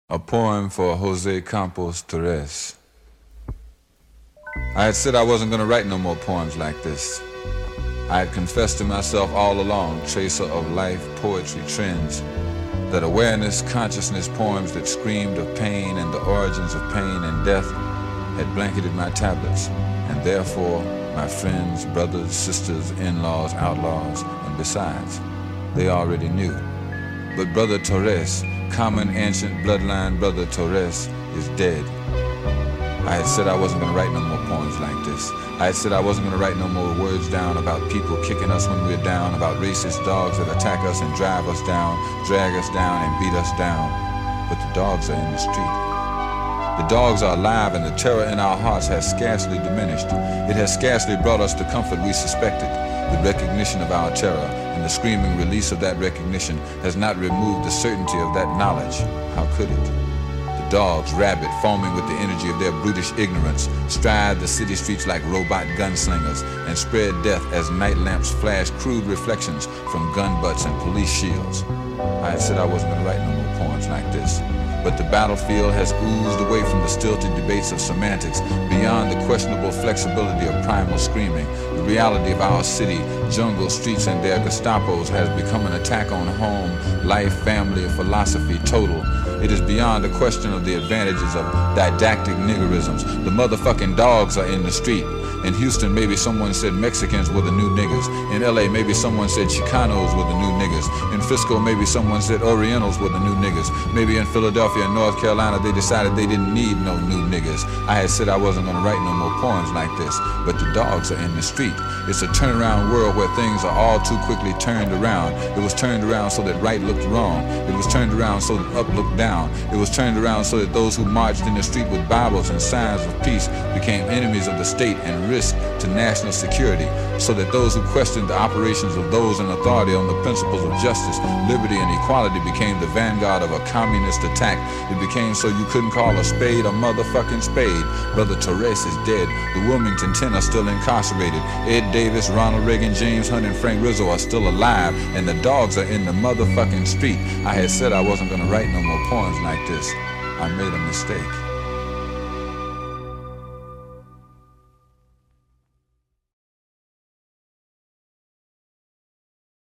A poem for Jose Campos Torres. I had said I wasn't going to write no more poems like this. I had confessed to myself all along, tracer of life, poetry, trends, that awareness, consciousness poems that screamed of pain and the origins of pain and death had blanketed my tablets, and therefore my friends, brothers, sisters, in-laws, outlaws, and besides, they already knew. But Brother Torres, common ancient bloodline Brother Torres, is dead. I had said I wasn't going to write no more poems like this. I had said I wasn't going to write no more words down about people kicking us when we're down, about racist dogs that attack us and drive us down, drag us down and beat us down. But the dogs are in the street. The dogs are alive, and the terror in our hearts has scarcely diminished. It has scarcely brought us the comfort we suspected. The recognition of our terror and the screaming release of that recognition has not removed the certainty of that knowledge. How could it? The dogs, rabid, foaming with the energy of their brutish ignorance, stride the city streets like robot gunslingers and spread death as night lamps flash crude reflections from gun butts and police shields. I had said I wasn't going to write no more poems like this. But the battlefield has oozed away from the stilted debates of semantics, beyond the questionable flexibility of primal screaming. The reality of our city, jungle, streets, and their Gestapos has become an attack on home, life, family, philosophy, total. It is beyond the question of the advantages of didactic niggerisms. The motherfucking dogs are in the street. In Houston, maybe someone said Mexicans were the new niggas. In LA, maybe someone said Chicanos were the new niggas. In Frisco, maybe someone said Orientals were the new niggas. Maybe in Philadelphia and North Carolina, they decided they didn't need no new niggas. I had said I wasn't going to write no more poems like this, but the dogs are in the street. It's a turnaround world where things are all too quickly turned around. It was turned around so that right looked wrong. It was turned around so that up looked down. It was turned around so that those who marched in the street with Bibles and signs of peace became enemies of the state and risk to national security, so that those who questioned the operations of those in authority on the principles of justice, liberty, and equality became the vanguard of a communist attack. It became so you couldn't call a spade a motherfucking spade. Brother Torres is dead. The Wilmington 10 are still incarcerated. Ed Davis, Ronald Reagan, James Hunt, and Frank Rizzo are still alive, and the dogs are in the motherfucking street. I had said I wasn't going to write no more poems like this. I made a mistake.